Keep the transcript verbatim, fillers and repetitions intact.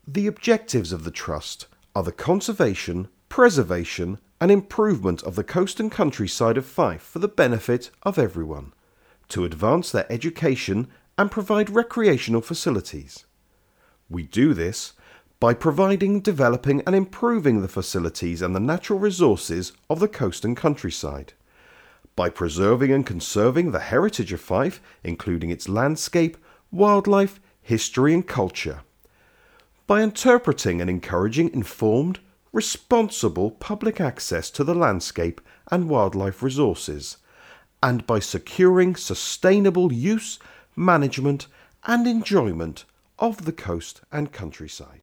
The objectives of the Trust are the conservation, preservation and improvement of the coast and countryside of Fife for the benefit of everyone, to advance their education and provide recreational facilities. We do this by providing, developing and improving the facilities and the natural resources of the coast and countryside, by preserving and conserving the heritage of Fife, including its landscape, wildlife, history and culture, by interpreting and encouraging informed, responsible public access to the landscape and wildlife resources, and by securing sustainable use, management and enjoyment of the coast and countryside.